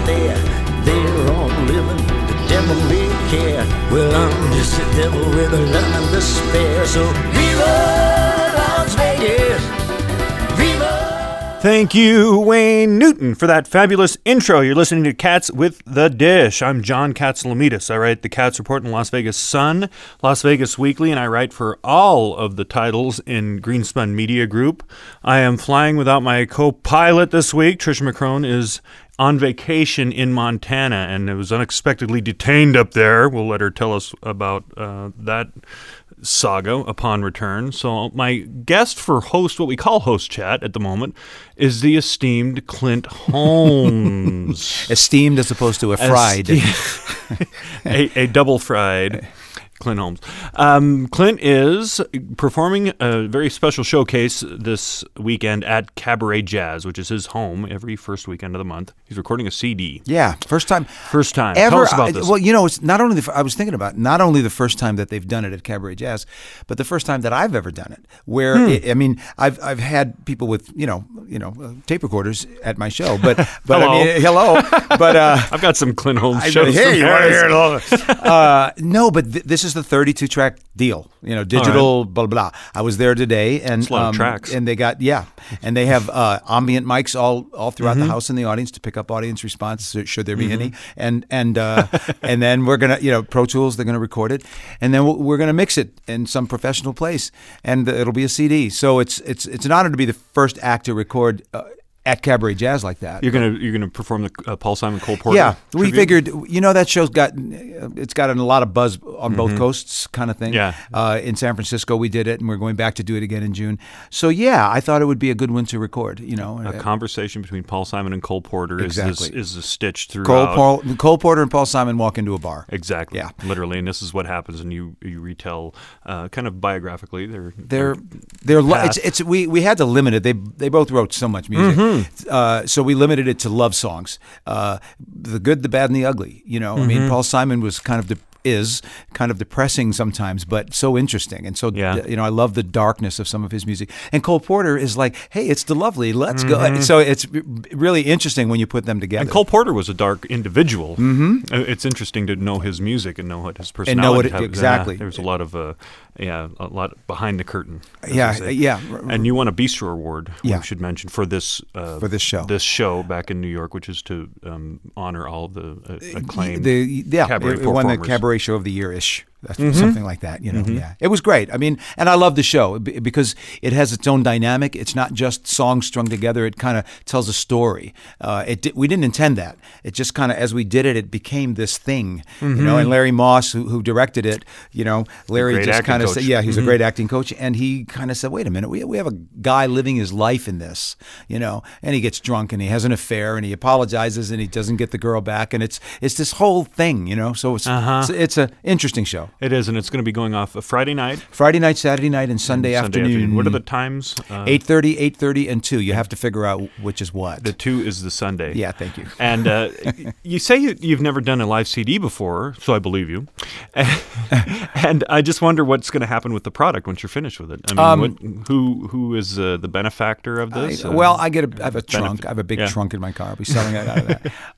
there. They're all living the devil may care. Well, I'm just a devil with a love and despair. So Viva Las Vegas! Viva! Thank you, Wayne Newton, for that fabulous intro. You're listening to Cats with the Dish. I'm John Katsilometes. I write the Cats Report in Las Vegas Sun, Las Vegas Weekly, and I write for all of the titles in Greenspun Media Group. I am flying without my co-pilot this week. Trisha McCrone is on vacation in Montana and was unexpectedly detained up there. We'll let her tell us about that saga upon return. So my guest for what we call host chat at the moment, is the esteemed Clint Holmes. Esteemed as opposed to a fried. a double fried Clint Holmes. Clint is performing a very special showcase this weekend at Cabaret Jazz, which is his home every first weekend of the month. He's recording a CD. Yeah, first time. First time. Ever. Tell us about this. Well, you know, it's not only I was thinking about not only the first time that they've done it at Cabaret Jazz, but the first time that I've ever done it. Where I've had people with tape recorders at my show, but hello. I mean, hello, but I've got some Clint Holmes shows. Hey, you want to hear it? No, but this is the 32-track deal. Digital, blah, blah. I was there today, and it's a lot of tracks. And they got and they have ambient mics all throughout the house and the audience to pick up audience response should there be any, and and then we're gonna Pro Tools, they're gonna record it, and then we're gonna mix it in some professional place, and it'll be a CD. So it's an honor to be the first act to record at Cabaret Jazz like that. You're gonna perform the Paul Simon Cole Porter. Yeah, we tribute? figured that show's gotten a lot of buzz on both coasts, kind of thing. Yeah. In San Francisco we did it, and we're going back to do it again in June. So yeah, I thought it would be a good one to record. A conversation between Paul Simon and Cole Porter exactly. is a stitch throughout. Cole Porter and Paul Simon walk into a bar. Exactly. Yeah. Literally, and this is what happens, and you retell kind of biographically they're we had to limit it. They both wrote so much music. So we limited it to love songs, the good, the bad, and the ugly. I mean, Paul Simon was is kind of depressing sometimes, but so interesting. And so, I love the darkness of some of his music. And Cole Porter is like, hey, it's the lovely, let's go. So it's really interesting when you put them together. And Cole Porter was a dark individual. It's interesting to know his music and know what his personality and exactly. There's a lot of a lot behind the curtain. Yeah. And you won a Bistro Award, we should mention, for this show. This show back in New York, which is to honor all the acclaimed cabaret it won the performers. Cabaret Show of the Year-ish. Something like that, Yeah, it was great. I mean, and I love the show because it has its own dynamic. It's not just songs strung together. It kind of tells a story. We didn't intend that. It just kind of, as we did it, it became this thing, And Larry Moss, who directed it, Larry just kind of said, he's a great acting coach, and he kind of said, wait a minute, we have a guy living his life in this, and he gets drunk and he has an affair and he apologizes and he doesn't get the girl back, and it's this whole thing, So it's an interesting show. It is, and it's going to be going off a Friday night, Saturday night, and Sunday afternoon. What are the times? 8:30, and 2. You have to figure out which is what. The 2 is the Sunday. Yeah, thank you. And you say you've never done a live CD before, so I believe you. And I just wonder what's going to happen with the product once you're finished with it. I mean, who is the benefactor of this? I have a trunk. I have a big trunk in my car. I'll be selling it out of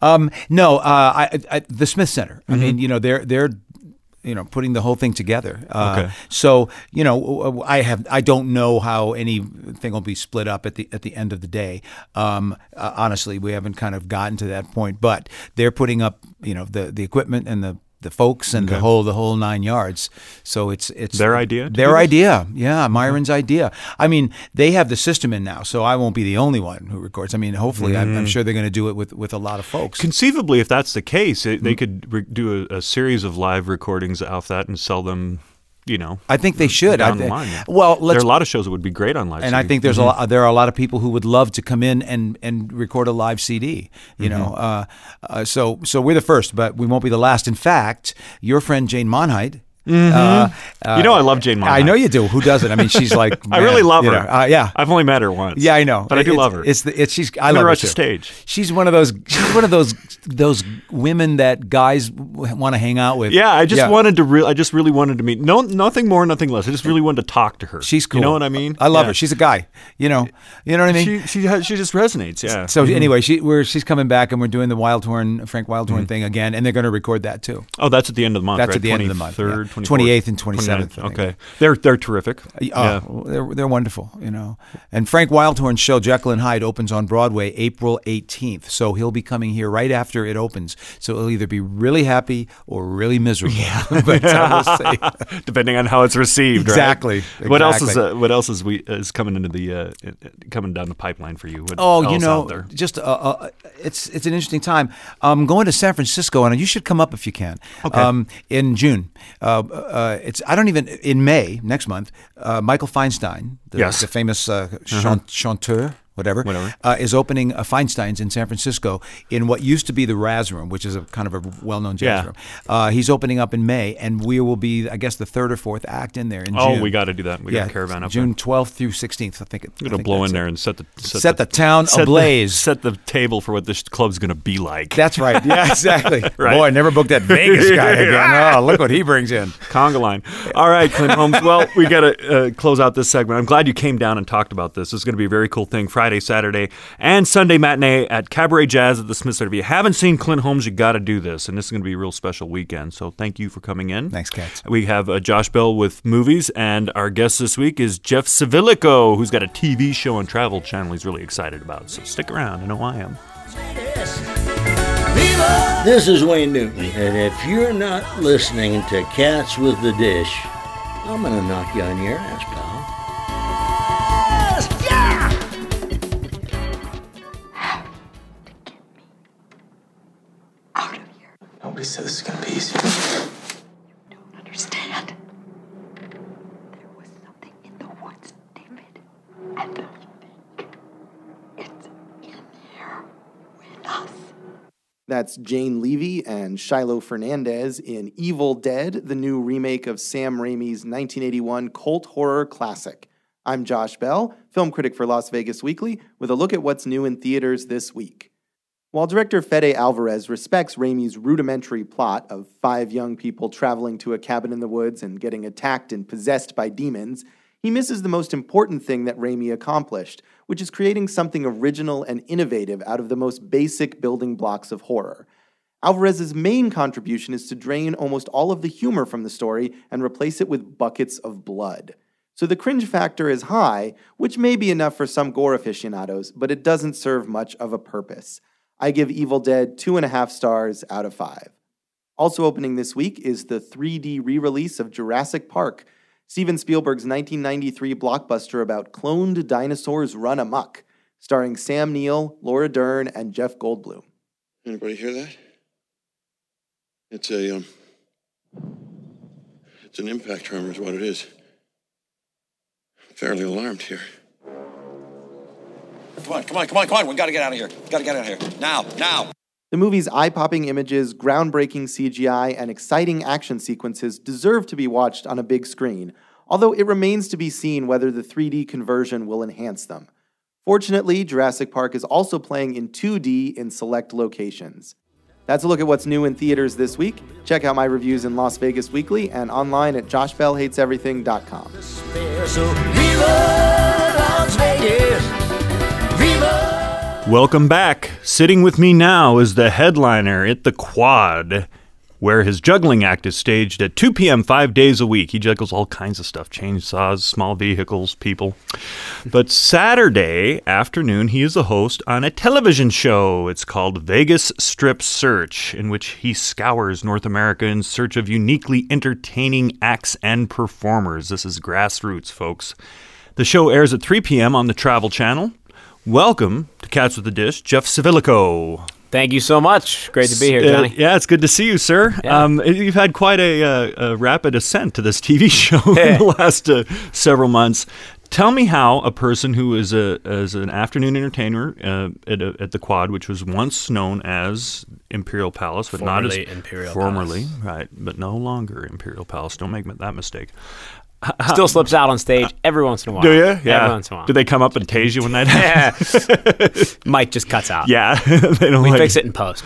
that. The Smith Center. I mean, they're putting the whole thing together. Okay. So, I don't know how anything will be split up at the end of the day. Honestly, we haven't kind of gotten to that point, but they're putting up, the equipment and the folks and the whole 9 yards. So it's their idea. Yeah, Myron's idea. I mean, they have the system in now, so I won't be the only one who records. I mean, hopefully, I'm sure they're going to do it with a lot of folks. Conceivably, if that's the case, they could do a series of live recordings off that and sell them. I think they should. Down the line. Well, there are a lot of shows that would be great on live. And CD. I think there are a lot of people who would love to come in and record a live CD. So we're the first, but we won't be the last. In fact, your friend Jane Monheit I love Jane Monaghan. I know you do. Who doesn't? I mean, she's like, I really love her. Yeah, I've only met her once. Yeah, I know. But I do love her. I love her rush too. the stage. She's one of those women that guys want to hang out with. Yeah, I just really wanted to meet. No, nothing more, nothing less. I just really wanted to talk to her. She's cool. You know what I mean? I love her. She's a guy. You know what I mean? She just resonates. Yeah. So anyway, she's coming back, and we're doing the Frank Wildhorn thing again, and they're going to record that too. Oh, that's at the end of the month. That's right? at the end of the month. 23rd, 28th, and 27th. Okay, they're terrific. They're wonderful. And Frank Wildhorn's show Jekyll and Hyde opens on Broadway April 18th. So he'll be coming here right after it opens. So he'll either be really happy or really miserable. Yeah, but we'll see. Depending on how it's received. Exactly. Right? What else is coming into the coming down the pipeline for you? What out there? Just it's an interesting time. I'm going to San Francisco, and you should come up if you can. Okay. In June. In May next month. Michael Feinstein, the famous chanteur. Whatever. Is opening a Feinstein's in San Francisco in what used to be the Raz Room, which is a kind of a well-known jazz room. He's opening up in May, and we will be, I guess, the third or fourth act in there in June. Oh, we got to do that. We got a caravan up June there. 12th through 16th, I think. We're going to blow in there and set the town ablaze. Set the table for what this club's going to be like. That's right. Yeah, exactly. Right. Boy, never booked that Vegas guy again. Oh, look what he brings in. Conga line. All right, Clint Holmes. Well, we got to close out this segment. I'm glad you came down and talked about this. This is going to be a very cool thing. Friday, Saturday, and Sunday matinee at Cabaret Jazz at the Smith Center. If you haven't seen Clint Holmes, you got to do this, and this is going to be a real special weekend. So thank you for coming in. Thanks, Katz. We have Josh Bell with movies, and our guest this week is Jeff Civilico, who's got a TV show on Travel Channel he's really excited about. So stick around. I know I am. This is Wayne Newton, and if you're not listening to Cats with the Dish, I'm going to knock you on your ass, pal. Nobody said this is going to be easy. You don't understand. There was something in the woods, David. And I think it's in here with us. That's Jane Levy and Shiloh Fernandez in Evil Dead, the new remake of Sam Raimi's 1981 cult horror classic. I'm Josh Bell, film critic for Las Vegas Weekly, with a look at what's new in theaters this week. While director Fede Alvarez respects Raimi's rudimentary plot of 5 young people traveling to a cabin in the woods and getting attacked and possessed by demons, he misses the most important thing that Raimi accomplished, which is creating something original and innovative out of the most basic building blocks of horror. Alvarez's main contribution is to drain almost all of the humor from the story and replace it with buckets of blood. So the cringe factor is high, which may be enough for some gore aficionados, but it doesn't serve much of a purpose. I give Evil Dead 2.5 stars out of 5. Also opening this week is the 3D re-release of Jurassic Park, Steven Spielberg's 1993 blockbuster about cloned dinosaurs run amok, starring Sam Neill, Laura Dern, and Jeff Goldblum. Anybody hear that? It's an impact tremor is what it is. I'm fairly alarmed here. Come on. We gotta get out of here. Now. The movie's eye-popping images, groundbreaking CGI, and exciting action sequences deserve to be watched on a big screen, although it remains to be seen whether the 3D conversion will enhance them. Fortunately, Jurassic Park is also playing in 2D in select locations. That's a look at what's new in theaters this week. Check out my reviews in Las Vegas Weekly and online at joshbellhateseverything.com. So Viva Las Vegas! Viva! Welcome back. Sitting with me now is the headliner at the Quad, where his juggling act is staged at 2 p.m. 5 days a week. He juggles all kinds of stuff, chainsaws, small vehicles, people. But Saturday afternoon, he is a host on a television show. It's called Vegas Strip Search, in which he scours North America in search of uniquely entertaining acts and performers. This is grassroots, folks. The show airs at 3 p.m. on the Travel Channel. Welcome to Cats with the Dish, Jeff Civilico. Thank you so much. Great to be here, Johnny. Yeah, it's good to see you, sir. Yeah. You've had quite a rapid ascent to this TV show in the last several months. Tell me how a person who is an afternoon entertainer at the Quad, which was once known as Imperial Palace, but Formerly not as Imperial formerly, Palace. right? But no longer Imperial Palace. Don't make that mistake. Still slips out on stage every once in a while. Do you? Yeah. Every once in a while. Do they come up and tase you when that happens? Yeah. Mike just cuts out. Yeah. They don't We like fix it in post.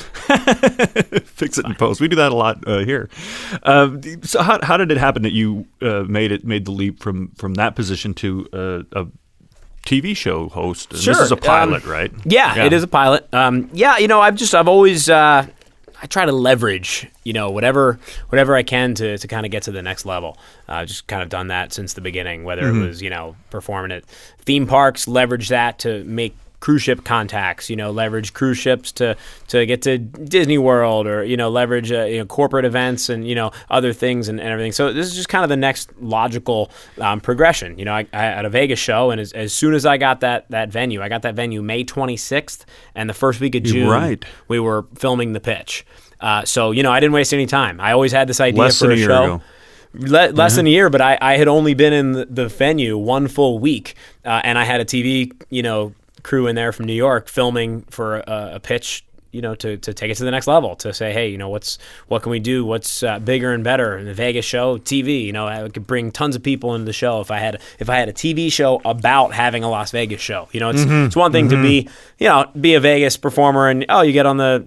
fix it in post. We do that a lot here. So how did it happen that you made the leap from that position to a TV show host? And Sure. This is a pilot, right? Yeah, it is a pilot. I've always I try to leverage, whatever I can to kind of get to the next level. I've just kind of done that since the beginning, whether it was, performing at theme parks, leverage that to make cruise ship contacts, leverage cruise ships to get to Disney World, or, leverage corporate events and, other things and everything. So this is just kind of the next logical progression. I had a Vegas show, and as soon as I got that venue, I got that venue May 26th, and the first week of June, we were filming the pitch. So, I didn't waste any time. I always had this idea for a show. Less than a year, but I had only been in the venue one full week, and I had a TV, crew in there from New York filming for a pitch, to take it to the next level, to say, hey, what can we do? What's bigger and better in the Vegas show? TV. I could bring tons of people into the show if I had a TV show about having a Las Vegas show. It's one thing to be a Vegas performer and you get on the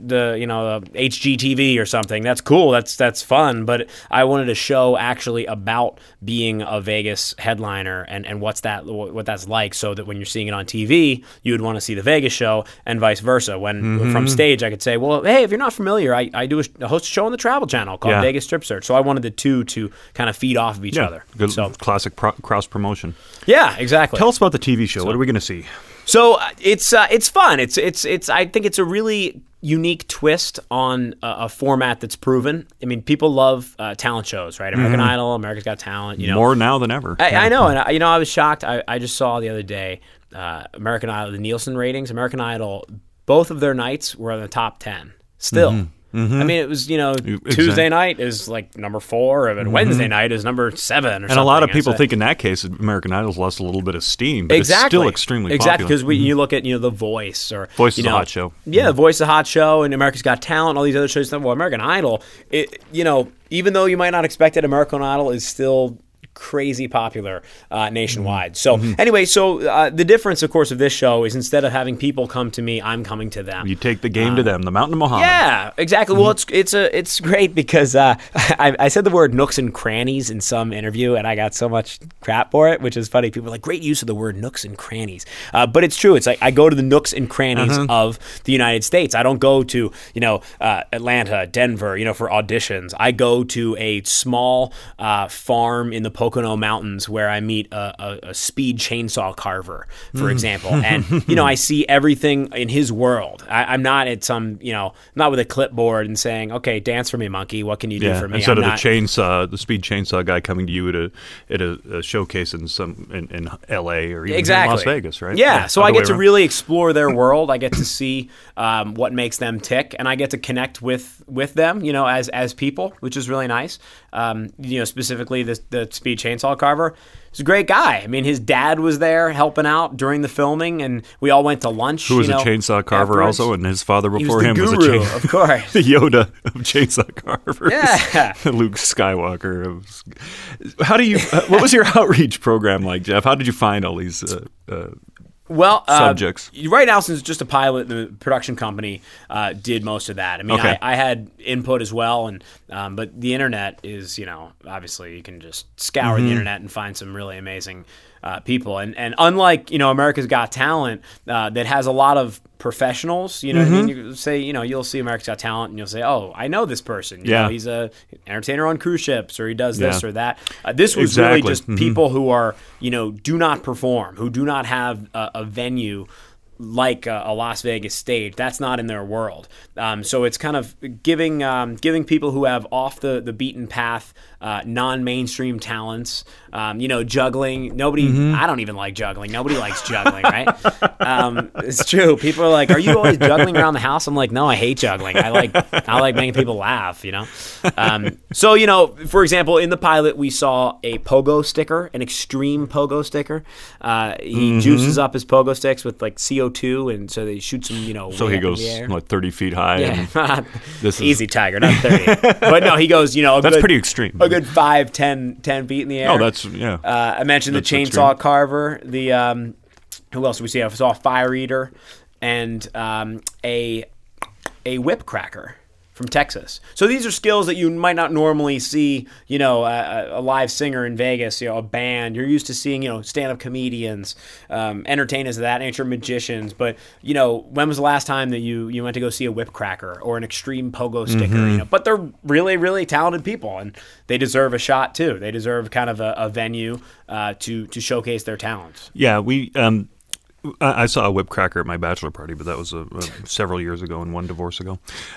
HGTV or something. That's cool. That's fun. But I wanted a show actually about being a Vegas headliner and what that's like, so that when you're seeing it on TV, you would want to see the Vegas show, and vice versa. When from stage, I could say, well, hey, if you're not familiar, I host a show on the Travel Channel called Vegas Strip Search. So I wanted the two to kind of feed off of each other. Good, classic cross promotion. Yeah, exactly. Tell us about the TV show. What are we going to see? So it's fun. It's I think it's a really unique twist on a format that's proven. I mean, people love talent shows, right? American Idol, America's Got Talent. More now than ever. I know, and I was shocked. I just saw the other day American Idol, the Nielsen ratings. American Idol, both of their nights were in the top 10 still. I mean, it was, Tuesday night is like number 4, and Wednesday night is number 7 or something. And a lot of people think in that case American Idol's lost a little bit of steam, but it's still extremely popular. Exactly, because you look at, The Voice, or Voice is a hot show. Yeah, The Voice is a hot show, and America's Got Talent, all these other shows. Well, American Idol, even though you might not expect it, American Idol is still crazy popular nationwide. So anyway, the difference, of course, of this show is instead of having people come to me, I'm coming to them. You take the game to them, the Mountain of Muhammad. Yeah, exactly. Well, it's great because I said the word nooks and crannies in some interview, and I got so much crap for it, which is funny. People are like, great use of the word nooks and crannies. But it's true. It's like I go to the nooks and crannies of the United States. I don't go to Atlanta, Denver, for auditions. I go to a small farm in the Pocono Mountains where I meet a speed chainsaw carver, for example, and I see everything in his world. I'm not at some not with a clipboard and saying, okay, dance for me, monkey. What can you do for me? Instead of the speed chainsaw guy coming to you at a showcase in L.A. or even in Las Vegas, right? Yeah. So I get to really explore their world. I get to see what makes them tick, and I get to connect with them, as people, which is really nice. Specifically the speed chainsaw carver. He's a great guy. I mean, his dad was there helping out during the filming, and we all went to lunch. Who was a chainsaw carver afterwards. Also, and his father before him was was a guru, of course. The Yoda of chainsaw carvers. Yeah. Luke Skywalker. How do you? What was your outreach program like, Jeff? How did you find all these subjects? Right now, since it's just a pilot, the production company did most of that. I mean, I had input as well, and but the internet is, obviously you can just scour the internet and find some really amazing people. And unlike, America's Got Talent, that has a lot of professionals, what I mean? You say, you'll see America's Got Talent and you'll say, oh, I know this person. He's a entertainer on cruise ships, or he does this or that. This was really just people who are, do not perform, who do not have a venue like a Las Vegas stage. That's not in their world. So it's kind of giving people who have off the beaten path, non-mainstream talents, juggling. I don't even like juggling. Nobody likes juggling, right? It's true. People are like, are you always juggling around the house? I'm like, no, I hate juggling. I like making people laugh, So, for example, in the pilot, we saw a pogo sticker, an extreme pogo sticker. He juices up his pogo sticks with like CO2 too, and so they shoot some, So way he up in goes the air. like 30 feet high. Yeah, And this is easy, Tiger, not 30. But no, he goes, that's pretty extreme. A good 5, 10 feet in the air. Oh, that's yeah. I mentioned That's the chainsaw carver. The who else did we see? I saw a fire eater and a whip cracker from Texas. So these are skills that you might not normally see, a live singer in Vegas, a band. You're used to seeing, stand-up comedians, entertainers of that nature, magicians. But, when was the last time that you went to go see a whip cracker or an extreme pogo sticker? But they're really, really talented people, and they deserve a shot too. They deserve kind of a venue to showcase their talents. Yeah, I saw a whip cracker at my bachelor party, but that was several years ago and one divorce ago.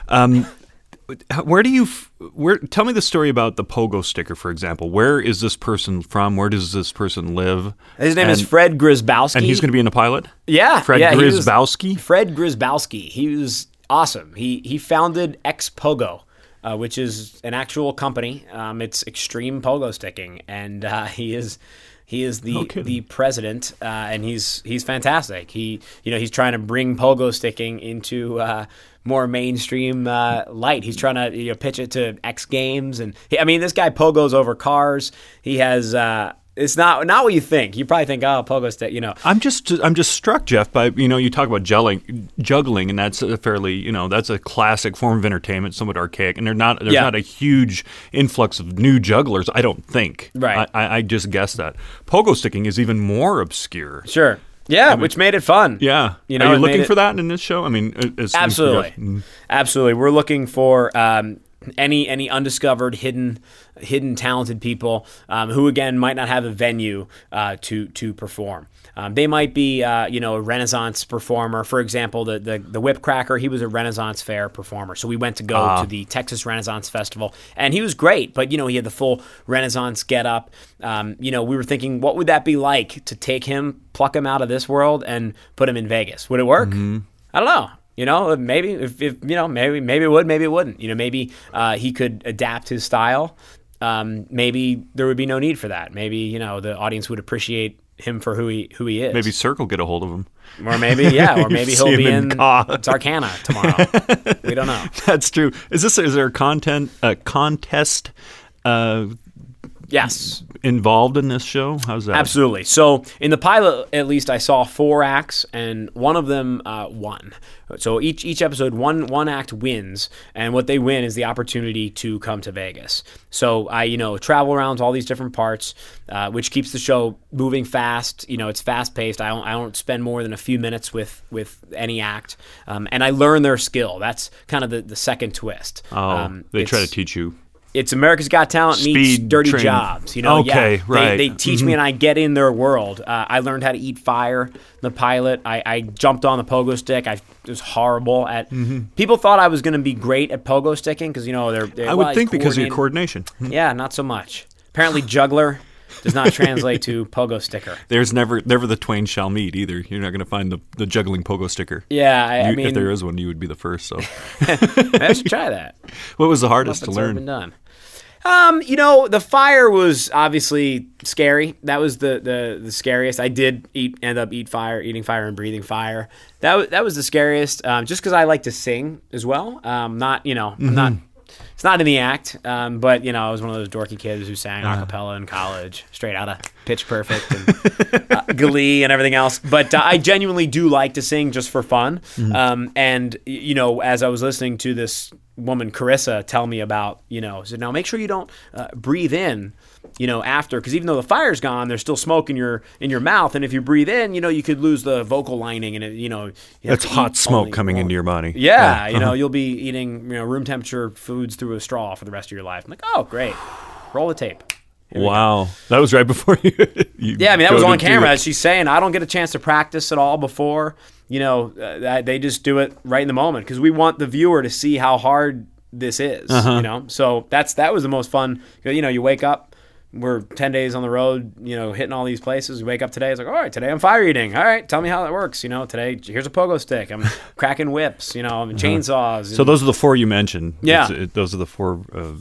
Tell me the story about the pogo sticker, for example. Where is this person from? Where does this person live? His name is Fred Grzybowski. And he's going to be in the pilot? Yeah. Fred Grzybowski? Fred Grzybowski. He was awesome. He founded X-Pogo, which is an actual company. It's extreme pogo sticking, and he is the president, and he's fantastic. He's trying to bring pogo sticking into more mainstream light. He's trying to pitch it to X Games, and this guy pogos over cars. He has. It's not what you think. You probably think, oh, pogo stick, I'm just struck, Jeff, by you talk about juggling, and that's a fairly that's a classic form of entertainment, somewhat archaic, and there's not a huge influx of new jugglers. I don't think. Right. I just guess that pogo sticking is even more obscure. Sure. Yeah, which made it fun. Yeah. Are you looking for that in this show? Absolutely. Absolutely. We're looking for any undiscovered, hidden, talented people who, again, might not have a venue to perform. They might be, a Renaissance performer. For example, the whip cracker, he was a Renaissance Fair performer. So we went to go to the Texas Renaissance Festival, and he was great. But, he had the full Renaissance get-up. We were thinking, what would that be like to take him, pluck him out of this world, and put him in Vegas? Would it work? Mm-hmm. I don't know. Maybe if maybe it would, maybe it wouldn't. Maybe he could adapt his style. Maybe there would be no need for that. Maybe the audience would appreciate him for who he is. Maybe Cirque will get a hold of him. Or maybe he'll be in Tarkana tomorrow. We don't know. That's true. Is there a contest? Yes. Involved in this show? How's that? Absolutely. So in the pilot, at least, I saw 4 acts, and one of them won. So each episode, one act wins, and what they win is the opportunity to come to Vegas. So I travel around to all these different parts, which keeps the show moving fast. It's fast paced. I don't spend more than a few minutes with any act, and I learn their skill. That's kind of the second twist. They try to teach you. It's America's Got Talent meets Dirty Jobs. Okay, right. They teach me, and I get in their world. I learned how to eat fire in the pilot. I jumped on the pogo stick. It was horrible at. People thought I was going to be great at pogo sticking because they're. I would think because of your coordination. Yeah, not so much. Apparently, juggler does not translate to pogo sticker. There's never the twain shall meet either. You're not going to find the juggling pogo sticker. Yeah, if there is one, you would be the first. So I should try that. What was the hardest to learn? Been done. The fire was obviously scary. That was the scariest. I did end up eating fire and breathing fire. That was the scariest. Just because I like to sing as well. I'm not. It's not in the act. But I was one of those dorky kids who sang a cappella in college, straight out of Pitch Perfect and Glee and everything else. But I genuinely do like to sing just for fun. And as I was listening to this woman Carissa tell me about, said, now make sure you don't breathe in, after, because even though the fire's gone, there's still smoke in your mouth, and if you breathe in, you could lose the vocal lining, and it's hot smoke coming into your body. Yeah, you'll be eating room temperature foods through a straw for the rest of your life. I'm like, oh, great, roll the tape. Wow, that was right before you. Yeah, that was on camera. As she's saying, I don't get a chance to practice at all before. They just do it right in the moment because we want the viewer to see how hard this is. So that was the most fun. You wake up. We're 10 days on the road, hitting all these places. We wake up today. It's like, all right, today I'm fire eating. All right, tell me how that works. Today, here's a pogo stick. I'm cracking whips, chainsaws. So those are the 4 you mentioned. Yeah. Those are the 4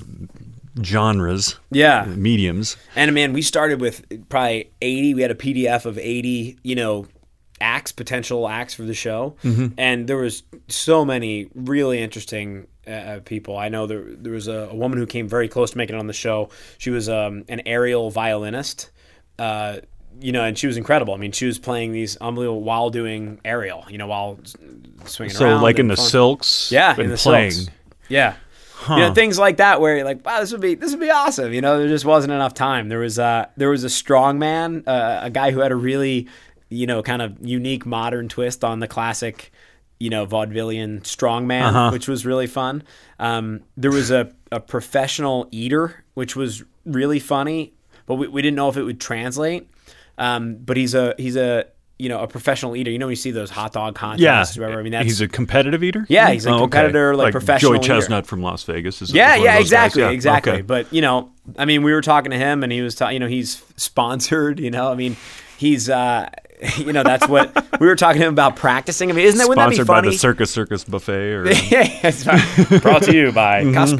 genres. Yeah. Mediums. And, man, we started with probably 80. We had a PDF of 80, potential acts for the show, and there was so many really interesting people. I know there was a woman who came very close to making it on the show. She was an aerial violinist, and she was incredible. I mean, she was playing these unbelievable while doing aerial, while swinging around. So like in the silks, in the playing. silks. Yeah. Things like that where you're like, wow, this would be awesome. There just wasn't enough time. There was a strong man, a guy who had a really, kind of unique modern twist on the classic, vaudevillian strongman, which was really fun. There was a professional eater, which was really funny, but we didn't know if it would translate. But he's a professional eater. You see those hot dog contests. Yeah, I mean, he's a competitive eater. Yeah, he's a competitor, like professional Joey Chestnut eater. From Las Vegas. Is Exactly. Okay. But I mean, we were talking to him, and he was, he's sponsored. I mean, he's, that's what we were talking to him about practicing. I mean, wouldn't that be funny? Sponsored by the Circus Buffet, or yeah, brought to you by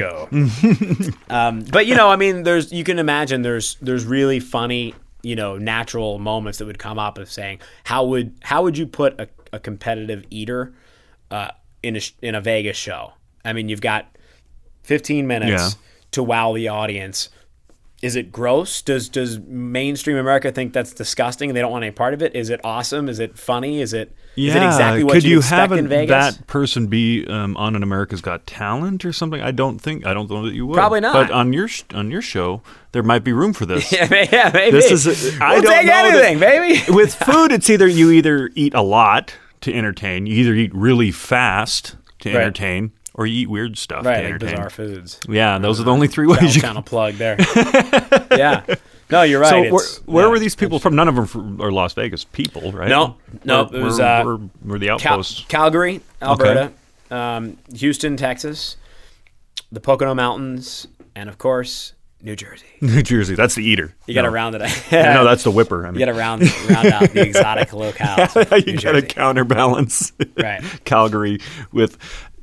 Costco. But I mean, you can imagine there's really funny, natural moments that would come up of saying, how would you put a competitive eater in a Vegas show? I mean, you've got 15 minutes to wow the audience. Is it gross? Does mainstream America think that's disgusting and they don't want any part of it? Is it awesome? Is it funny? Is it exactly what you expect in Vegas? Could you have that person be on an America's Got Talent or something? I don't know that you would. Probably not. But on your show, there might be room for this. Yeah, maybe. This is I we'll don't take know anything, baby. With food, it's you either eat a lot to entertain, you either eat really fast to entertain, or you eat weird stuff to entertain. Like bizarre foods. Yeah, those are the only three ways you can plug there. Yeah. No, you're right. So where were these people from? None of them are Las Vegas people, right? No. It was were the outposts. Calgary, Alberta, Houston, Texas, the Pocono Mountains, and of course, New Jersey. New Jersey, that's the eater. You got to round it out. No, that's the whipper. I mean. You got to round out the exotic locales. You got to counterbalance Calgary with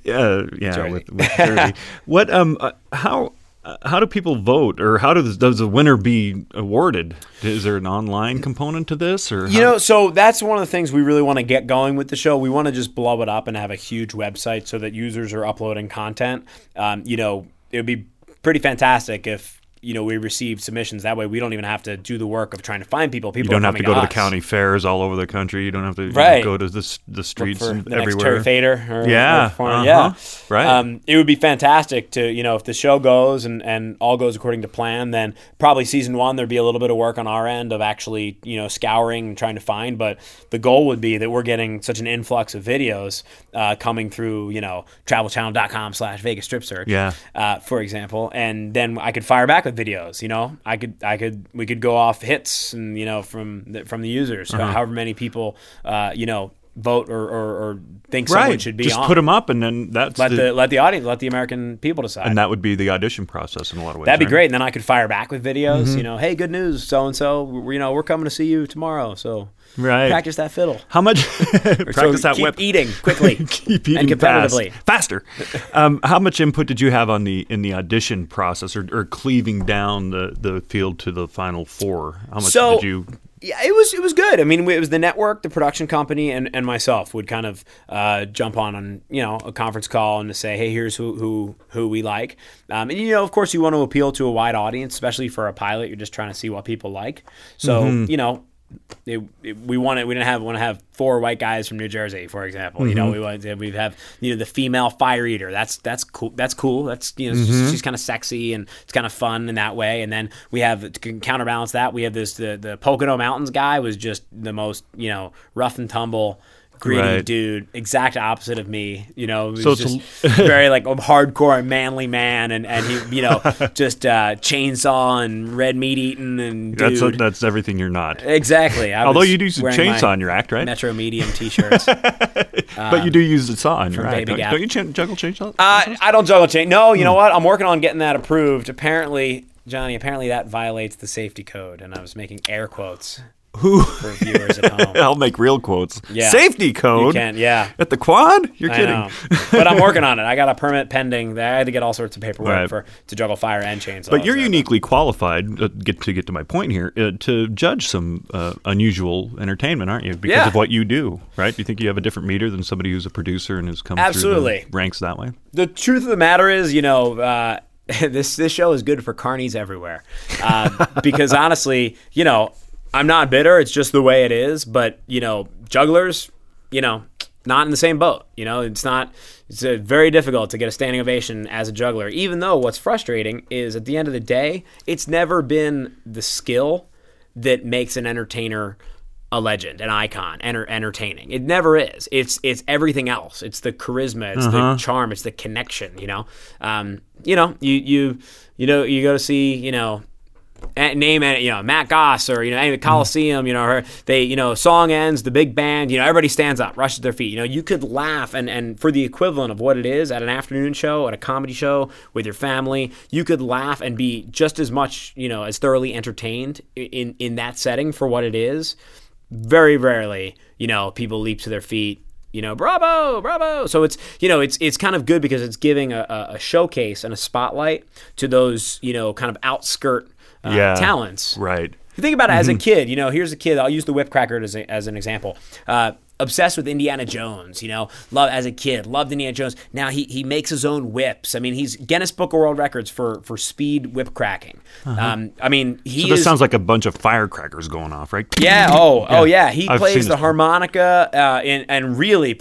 Jersey. What how do people vote, or how does the winner be awarded? Is there an online component to this, or so that's one of the things we really want to get going with the show. We want to just blow it up and have a huge website so that users are uploading content. It would be pretty fantastic if we received submissions. That way we don't even have to do the work of trying to find people. You don't have to go to the county fairs all over the country. You don't have to go to the streets for and the everywhere. Next Terry Fader or right. It would be fantastic to, if the show goes and all goes according to plan, then probably season 1 there'd be a little bit of work on our end of actually, scouring and trying to find. But the goal would be that we're getting such an influx of videos coming through, travelchannel.com/Vegas Strip Search, for example, and then I could fire back with videos. We could go off hits and from the users, however many people vote or think someone should be just on. Put them up, and then that's let the audience, let the American people decide. And that would be the audition process in a lot of ways. That'd be great, and then I could fire back with videos. Hey, good news, so and so. We're coming to see you tomorrow. So practice that fiddle. How much? Practice that whip. Keep eating quickly. Keep eating and competitively. Faster. How much input did you have in the audition process, or cleaving down the field to the final 4? How much did you? Yeah, it was good. I mean, it was the network, the production company, and myself would kind of jump on a conference call and to say, hey, here's who we like. And of course, you want to appeal to a wide audience, especially for a pilot. You're just trying to see what people like. So we want to have 4 white guys from New Jersey, for example. We have the female fire eater. That's cool. That's cool. That's she's kind of sexy and it's kind of fun in that way. And then we have, to counterbalance that, we have the Pocono Mountains guy was just the most rough and tumble, gritty dude, exact opposite of me. He was just very like a hardcore manly man, and he just chainsaw and red meat eating and dude. That's everything you're not. Exactly. Although you do use a chainsaw in your act, right? Metro Medium T-shirts. But you do use the saw in your act. Don't you juggle chainsaws? I don't juggle chainsaws. No, you know what? I'm working on getting that approved. Apparently, Johnny, that violates the safety code, and I was making air quotes. for viewers at home. I'll make real quotes. Yeah. Safety code? You can, yeah. At the quad? You're I kidding. know. But I'm working on it. I got a permit pending. I had to get all sorts of paperwork Right. to juggle fire and chainsaws. But you're uniquely qualified, get to my point here, to judge some unusual entertainment, aren't you? Because of what you do, right? Do you think you have a different meter than somebody who's a producer and has come through the ranks that way? The truth of the matter is, this show is good for carnies everywhere. Because honestly, I'm not bitter. It's just the way it is. But, jugglers, not in the same boat. It's very difficult to get a standing ovation as a juggler, even though what's frustrating is at the end of the day, it's never been the skill that makes an entertainer a legend, an icon, entertaining. It never is. It's everything else. It's the charisma. It's the charm. It's the connection. You go to see Matt Goss or the Coliseum. Song ends, the big band. Everybody stands up, rushes their feet. You could laugh and for the equivalent of what it is at an afternoon show, at a comedy show with your family, you could laugh and be just as much as thoroughly entertained in that setting for what it is. Very rarely, people leap to their feet. Bravo, bravo. So it's kind of good because it's giving a showcase and a spotlight to those kind of outskirt talents. Right. You think about it as a kid. Here's a kid. I'll use the whip cracker as an example. Obsessed with Indiana Jones. As a kid, loved Indiana Jones. Now he makes his own whips. I mean, he's Guinness Book of World Records for speed whip cracking. This sounds like a bunch of firecrackers going off, right? Yeah. Oh yeah. He I've plays seen the this. harmonica and really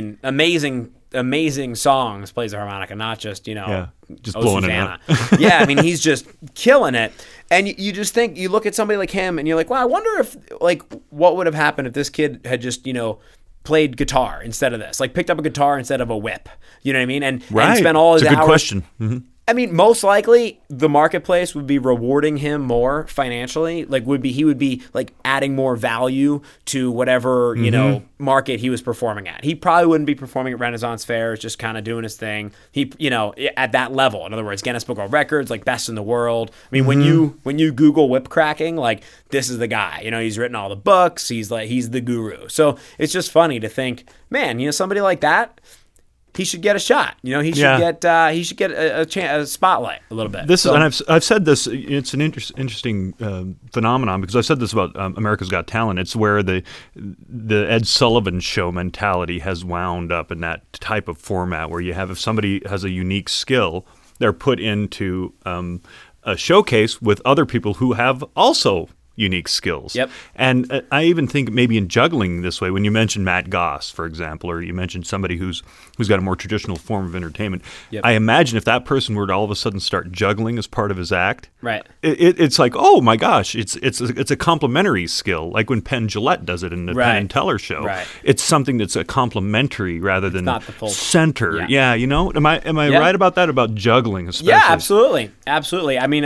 amazing songs. Plays the harmonica, not just just blowing Susanna. it up. Yeah, I mean, he's just killing it. And you just think, you look at somebody like him and you're like, wow, I wonder if, what would have happened if this kid had just, played guitar instead of this, picked up a guitar instead of a whip. You know what I mean? And spent all his it's a good hours. question. Mm-hmm. I mean, most likely the marketplace would be rewarding him more financially. He would be adding more value to whatever, market he was performing at. He probably wouldn't be performing at Renaissance fairs, just kind of doing his thing. He, at that level. In other words, Guinness Book of World Records, best in the world. I mean, when you Google whip cracking, this is the guy. He's written all the books. He's the guru. So it's just funny to think, man, somebody like that, he should get a shot. He should get a spotlight a little bit. And I've said this. It's an interesting phenomenon because I've said this about America's Got Talent. It's where the Ed Sullivan Show mentality has wound up in that type of format where you have, if somebody has a unique skill, they're put into a showcase with other people who have also unique skills. Yep. And I even think maybe in juggling this way, when you mentioned Matt Goss, for example, or you mentioned somebody who's got a more traditional form of entertainment, yep. I imagine if that person were to all of a sudden start juggling as part of his act, right? It's like, oh my gosh, it's a complementary skill, like when Penn Jillette does it in the Penn and Teller show. Right. It's something that's a complementary rather than not the full center. Yeah, am I right about that, about juggling especially? Yeah, absolutely. I mean,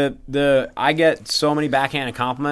I get so many backhanded compliments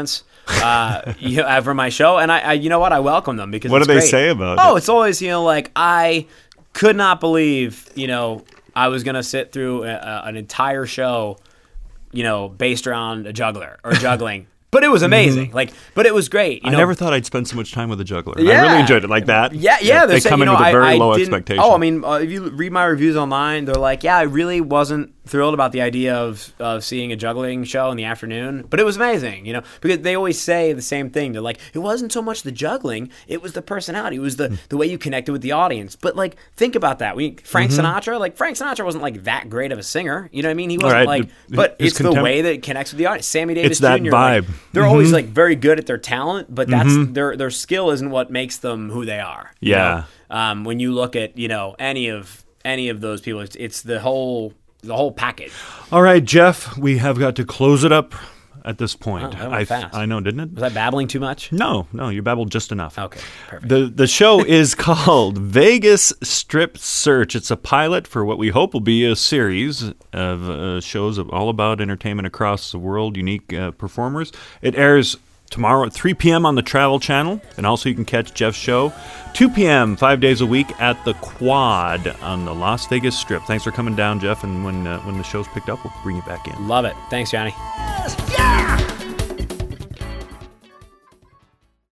for my show, and I you know what, I welcome them because what it's do they great. say about it? Oh, it's always I could not believe I was gonna sit through an entire show based around a juggler or juggling. But it was amazing. But it was great. I never thought I'd spend so much time with a juggler. Yeah. I really enjoyed it like that. Yeah. They come in with a very low expectation. Oh, I mean, if you read my reviews online, they're like, yeah, I really wasn't thrilled about the idea of seeing a juggling show in the afternoon, but it was amazing, because they always say the same thing. They're like, it wasn't so much the juggling, it was the personality, it was the way you connected with the audience. But think about that. Frank Sinatra, Frank Sinatra wasn't that great of a singer. You know what I mean? He wasn't but it's the way that it connects with the audience. Sammy Davis Jr. It's that vibe. They're always very good at their talent, but that's their skill isn't what makes them who they are. Yeah. When you look at any of those people, it's the whole package. All right, Jeff, we have got to close it up at this point. Wow, that went fast. I know, didn't it? Was I babbling too much? No, you babbled just enough. Okay, perfect. The show is called Vegas Strip Search. It's a pilot for what we hope will be a series of shows all about entertainment across the world, unique performers. It airs tomorrow at 3 p.m. on the Travel Channel, and also you can catch Jeff's show 2 p.m. 5 days a week at the Quad on the Las Vegas Strip. Thanks for coming down, Jeff, and when the show's picked up, we'll bring you back in. Love it. Thanks, Johnny. Yeah!